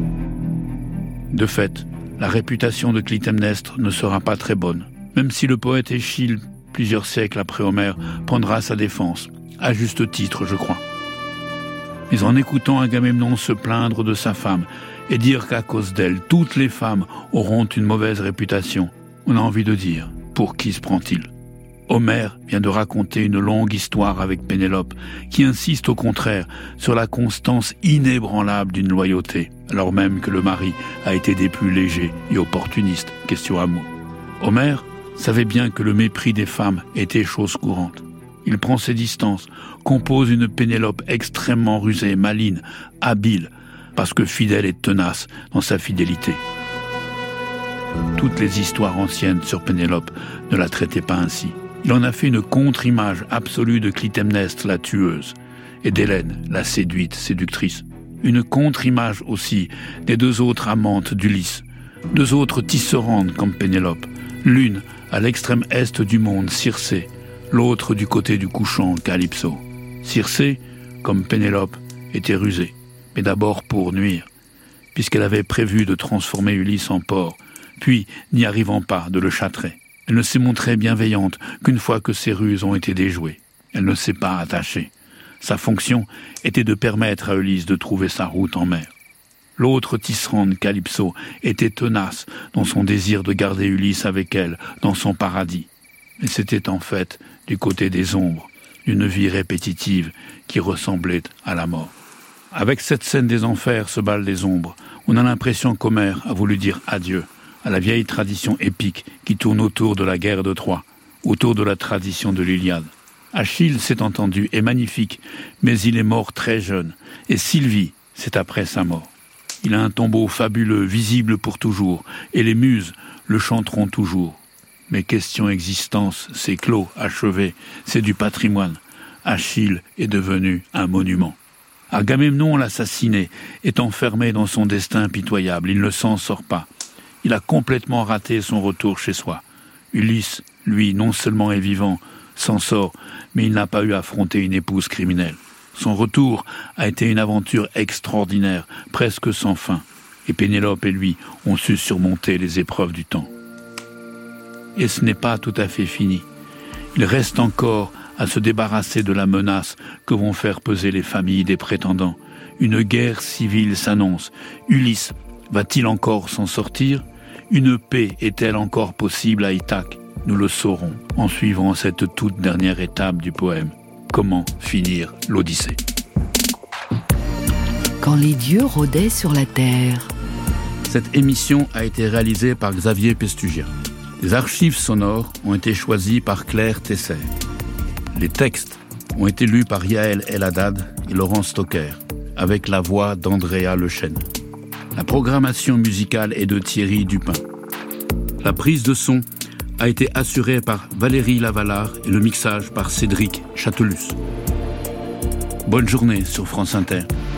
De fait, la réputation de Clytemnestre ne sera pas très bonne, même si le poète Échille, plusieurs siècles après Homère, prendra sa défense, à juste titre, je crois. Mais en écoutant Agamemnon se plaindre de sa femme et dire qu'à cause d'elle, toutes les femmes auront une mauvaise réputation, on a envie de dire, pour qui se prend-il ? Homère vient de raconter une longue histoire avec Pénélope, qui insiste au contraire sur la constance inébranlable d'une loyauté, alors même que le mari a été des plus légers et opportunistes, question amour. Homère savait bien que le mépris des femmes était chose courante. Il prend ses distances, compose une Pénélope extrêmement rusée, maligne, habile, parce que fidèle et tenace dans sa fidélité. Toutes les histoires anciennes sur Pénélope ne la traitaient pas ainsi. Il en a fait une contre-image absolue de Clytemnestre, la tueuse, et d'Hélène, la séduite, séductrice. Une contre-image aussi des deux autres amantes d'Ulysse, deux autres tisserandes comme Pénélope, l'une à l'extrême est du monde, Circé, l'autre du côté du couchant, Calypso. Circé, comme Pénélope, était rusée, mais d'abord pour nuire, puisqu'elle avait prévu de transformer Ulysse en porc, puis, n'y arrivant pas, de le châtrer. Elle ne s'est montrée bienveillante qu'une fois que ses ruses ont été déjouées. Elle ne s'est pas attachée. Sa fonction était de permettre à Ulysse de trouver sa route en mer. L'autre tisserande, Calypso, était tenace dans son désir de garder Ulysse avec elle dans son paradis. Mais c'était en fait du côté des ombres, d'une vie répétitive qui ressemblait à la mort. Avec cette scène des enfers, ce bal des ombres, on a l'impression qu'Homère a voulu dire adieu à la vieille tradition épique qui tourne autour de la guerre de Troie, autour de la tradition de l'Iliade. Achille, c'est entendu, est magnifique, mais il est mort très jeune, et Sylvie, c'est après sa mort. Il a un tombeau fabuleux, visible pour toujours, et les muses le chanteront toujours. Mais question existence, c'est clos, achevé, c'est du patrimoine. Achille est devenu un monument. Agamemnon, l'assassiné, est enfermé dans son destin pitoyable, il ne s'en sort pas. Il a complètement raté son retour chez soi. Ulysse, lui, non seulement est vivant, s'en sort, mais il n'a pas eu à affronter une épouse criminelle. Son retour a été une aventure extraordinaire, presque sans fin. Et Pénélope et lui ont su surmonter les épreuves du temps. Et ce n'est pas tout à fait fini. Il reste encore à se débarrasser de la menace que vont faire peser les familles des prétendants. Une guerre civile s'annonce. Ulysse va-t-il encore s'en sortir ? Une paix est-elle encore possible à Ithaque ? Nous le saurons en suivant cette toute dernière étape du poème. Comment finir l'Odyssée ? Quand les dieux rôdaient sur la terre. Cette émission a été réalisée par Xavier Pestugien. Les archives sonores ont été choisies par Claire Tesser. Les textes ont été lus par Yael El-Haddad et Laurent Stocker, avec la voix d'Andrea Lechêne. La programmation musicale est de Thierry Dupin. La prise de son a été assurée par Valérie Lavalard et le mixage par Cédric Châtelus. Bonne journée sur France Inter.